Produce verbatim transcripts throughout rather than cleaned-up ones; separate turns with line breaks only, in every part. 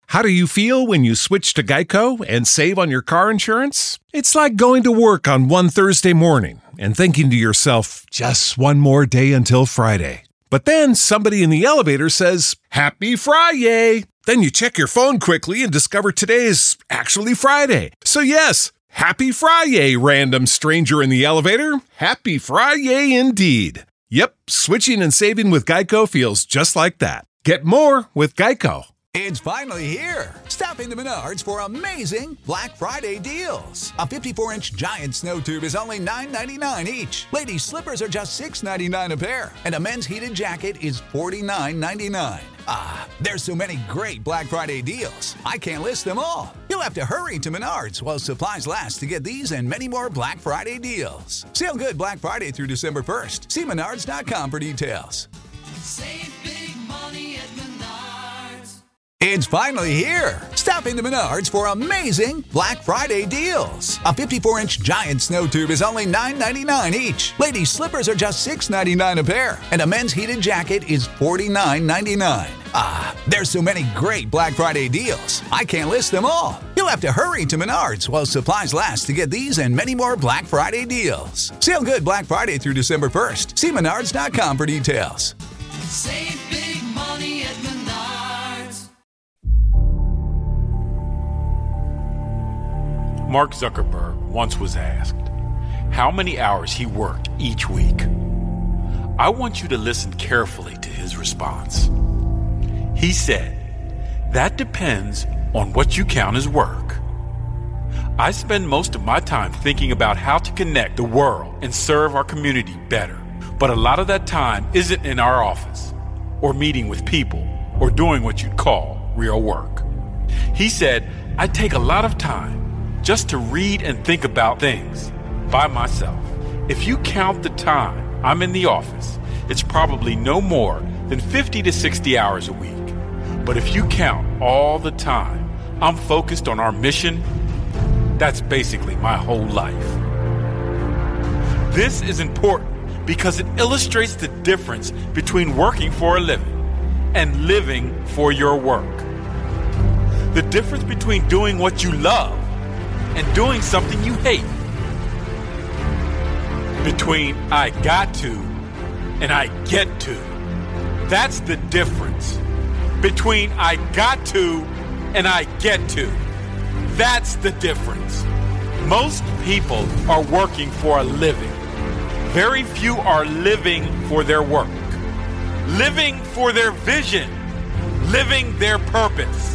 How do you feel when you switch to Geico and save on your car insurance? It's like going to work on one Thursday morning and thinking to yourself, just one more day until Friday. But then somebody in the elevator says, Happy Friday! Then you check your phone quickly and discover today is actually Friday. So yes, Happy Friday, random stranger in the elevator. Happy Friday indeed. Yep, switching and saving with Geico feels just like that. Get more with Geico.
It's finally here. Stop into Menards for amazing Black Friday deals. A fifty-four inch giant snow tube is only nine ninety-nine each. Ladies' slippers are just six ninety-nine a pair. And a men's heated jacket is forty-nine ninety-nine. Ah, there's so many great Black Friday deals. I can't list them all. You'll have to hurry to Menards while supplies last to get these and many more Black Friday deals. Sale good Black Friday through December first. See menards dot com for details.
Save big money at Menards.
It's finally here. Stop into Menards for amazing Black Friday deals. A fifty-four inch giant snow tube is only nine ninety-nine each. Ladies' slippers are just six ninety-nine a pair. And a men's heated jacket is forty-nine ninety-nine. Ah, there's so many great Black Friday deals. I can't list them all. You'll have to hurry to Menards while supplies last to get these and many more Black Friday deals. Sale good Black Friday through December first. See menards dot com for details.
Save big money at Menards.
Mark Zuckerberg once was asked how many hours he worked each week. I want you to listen carefully to his response. He said, that depends on what you count as work. I spend most of my time thinking about how to connect the world and serve our community better. But a lot of that time isn't in our office, or meeting with people, or doing what you'd call real work. He said, I take a lot of time just to read and think about things by myself. If you count the time I'm in the office, it's probably no more than fifty to sixty hours a week. But if you count all the time I'm focused on our mission, that's basically my whole life. This is important because it illustrates the difference between working for a living and living for your work. The difference between doing what you love and doing something you hate. Between I got to and I get to. That's the difference. Between I got to and I get to. That's the difference. Most people are working for a living. Very few are living for their work. Living for their vision. Living their purpose.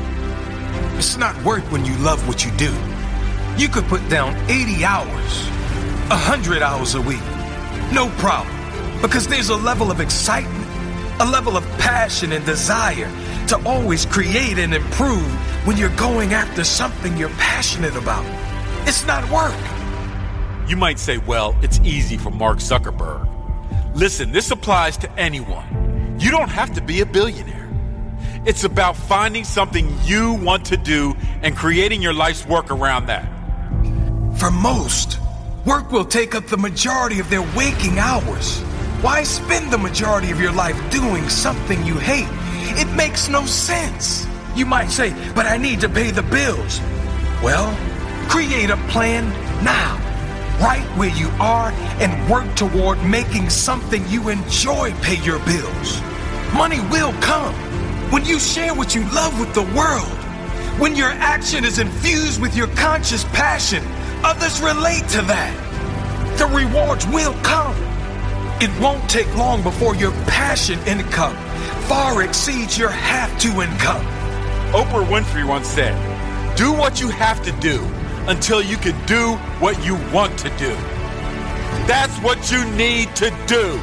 It's not work when you love what you do. You could put down eighty hours, one hundred hours a week. No problem. Because there's a level of excitement, a level of passion and desire to always create and improve when you're going after something you're passionate about. It's not work.
You might say, well, it's easy for Mark Zuckerberg. Listen, this applies to anyone. You don't have to be a billionaire. It's about finding something you want to do and creating your life's work around that.
For most, work will take up the majority of their waking hours. Why spend the majority of your life doing something you hate? It makes no sense. You might say, but I need to pay the bills. Well, create a plan now, right where you are, and work toward making something you enjoy pay your bills. Money will come when you share what you love with the world. When your action is infused with your conscious passion, others relate to that. The rewards will come. It won't take long before your passion income far exceeds your have-to income.
Oprah Winfrey once said, do what you have to do until you can do what you want to do. That's what you need to do.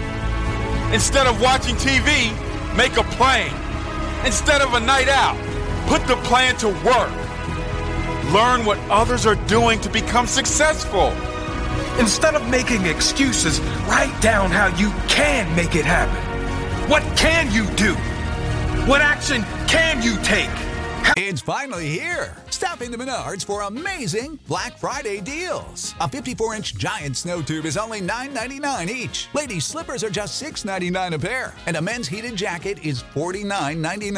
Instead of watching T V, make a plan. Instead of a night out, put the plan to work. Learn what others are doing to become successful.
Instead of making excuses, write down how you can make it happen. What can you do? What action can you take?
It's finally here. Stop into Menards for amazing Black Friday deals. A fifty-four inch giant snow tube is only nine ninety-nine each. Ladies' slippers are just six ninety-nine a pair. And a men's heated jacket is forty-nine ninety-nine.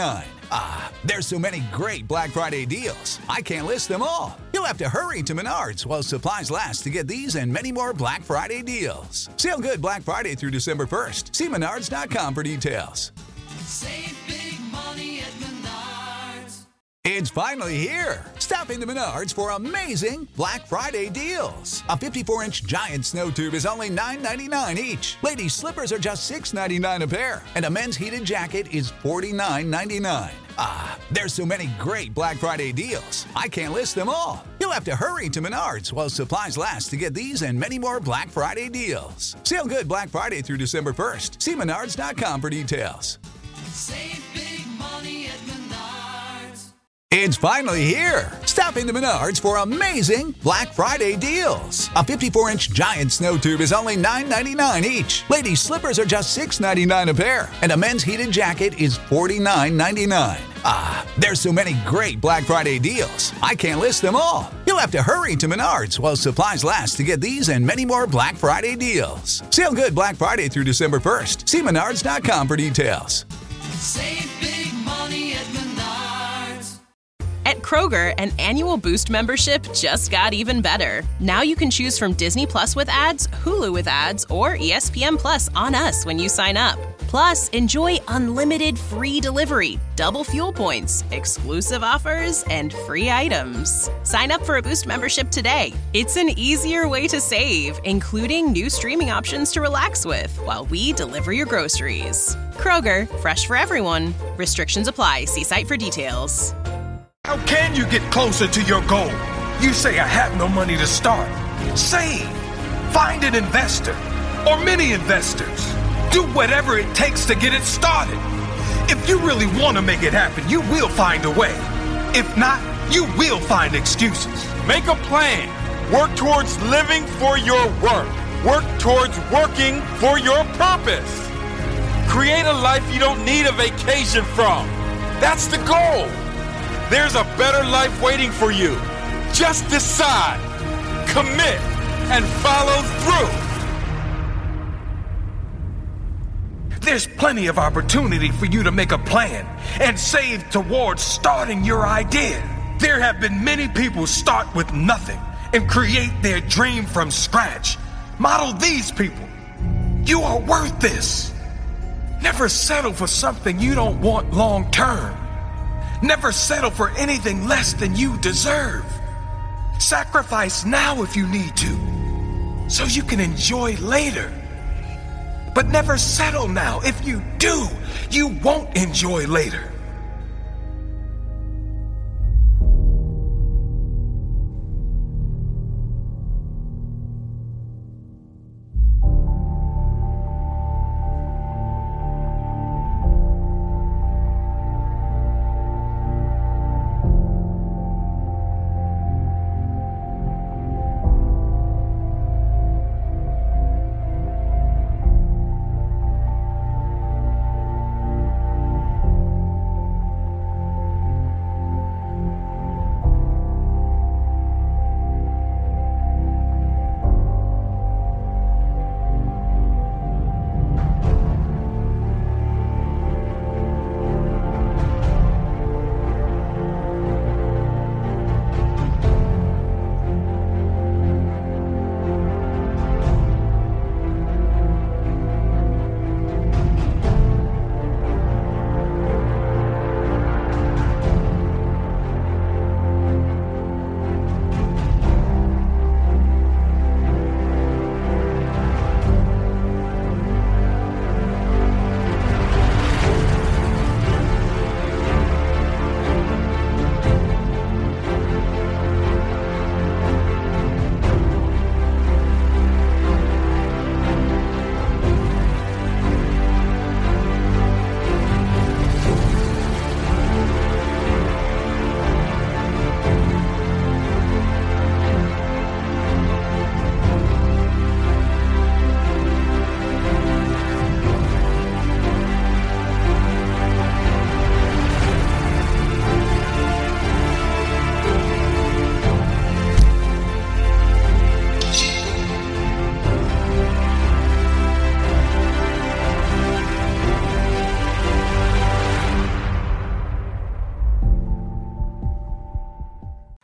Ah, there's so many great Black Friday deals, I can't list them all. You'll have to hurry to Menards while supplies last to get these and many more Black Friday deals. Sale good Black Friday through December first. See menards dot com for details.
Save big money at Menards.
It's finally here. Stop into Menards for amazing Black Friday deals. A fifty-four inch giant snow tube is only nine ninety-nine each. Ladies' slippers are just six ninety-nine a pair. And a men's heated jacket is forty-nine ninety-nine. Ah, there's so many great Black Friday deals, I can't list them all. You'll have to hurry to Menards while supplies last to get these and many more Black Friday deals. Sale good Black Friday through December first. See menards dot com for details.
Save big money at Menards.
It's finally here. Stop into Menards for amazing Black Friday deals. A fifty-four inch giant snow tube is only nine ninety-nine each. Ladies' slippers are just six ninety-nine a pair. And a men's heated jacket is forty-nine ninety-nine. Ah, there's so many great Black Friday deals, I can't list them all. You'll have to hurry to Menards while supplies last to get these and many more Black Friday deals. Sale good Black Friday through December first. See menards dot com for details.
Save big money at Menards.
At Kroger, an annual Boost membership just got even better. Now you can choose from Disney Plus with ads, Hulu with ads, or E S P N Plus on us when you sign up. Plus, enjoy unlimited free delivery, double fuel points, exclusive offers, and free items. Sign up for a Boost membership today. It's an easier way to save, including new streaming options to relax with while we deliver your groceries. Kroger, fresh for everyone. Restrictions apply. See site for details.
How can you get closer to your goal? You say, I have no money to start. Save. Find an investor or many investors. Do whatever it takes to get it started. If you really want to make it happen, you will find a way. If not, you will find excuses.
Make a plan. Work towards living for your work. Work towards working for your purpose. Create a life you don't need a vacation from. That's the goal. There's a better life waiting for you. Just decide, commit, and follow through.
There's plenty of opportunity for you to make a plan and save towards starting your idea. There have been many people start with nothing and create their dream from scratch. Model these people. You are worth this. Never settle for something you don't want long term. Never settle for anything less than you deserve. Sacrifice now if you need to, so you can enjoy later. But never settle now. If you do, you won't enjoy later.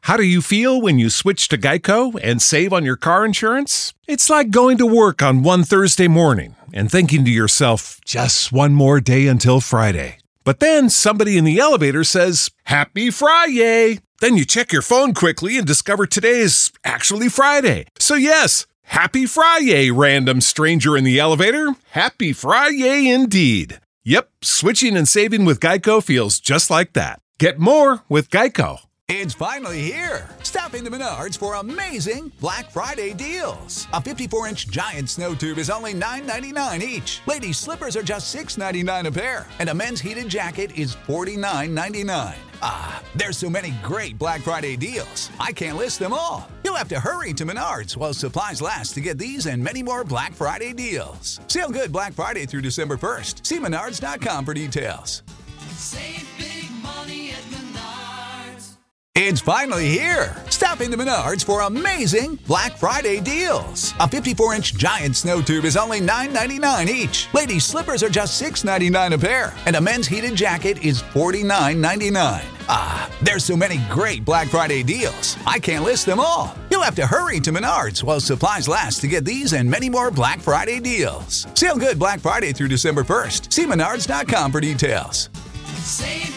How do you feel when you switch to Geico and save on your car insurance? It's like going to work on one Thursday morning and thinking to yourself, just one more day until Friday. But then somebody in the elevator says, Happy Friday! Then you check your phone quickly and discover today is actually Friday. So yes, Happy Friday, random stranger in the elevator. Happy Friday indeed. Yep, switching and saving with Geico feels just like that. Get more with Geico.
It's finally here. Stop into Menards for amazing Black Friday deals. A fifty-four inch giant snow tube is only nine ninety-nine each. Ladies' slippers are just six ninety-nine a pair. And a men's heated jacket is forty-nine ninety-nine. Ah, there's so many great Black Friday deals. I can't list them all. You'll have to hurry to Menards while supplies last to get these and many more Black Friday deals. Sale good Black Friday through December first. See Menards dot com for details.
Save big money at Menards.
It's finally here. Stop into Menards for amazing Black Friday deals. A fifty-four inch giant snow tube is only nine ninety-nine each. Ladies' slippers are just six ninety-nine a pair. And a men's heated jacket is forty-nine ninety-nine. Ah, there's so many great Black Friday deals. I can't list them all. You'll have to hurry to Menards while supplies last to get these and many more Black Friday deals. Sale good Black Friday through December first. See Menards dot com for details.
Save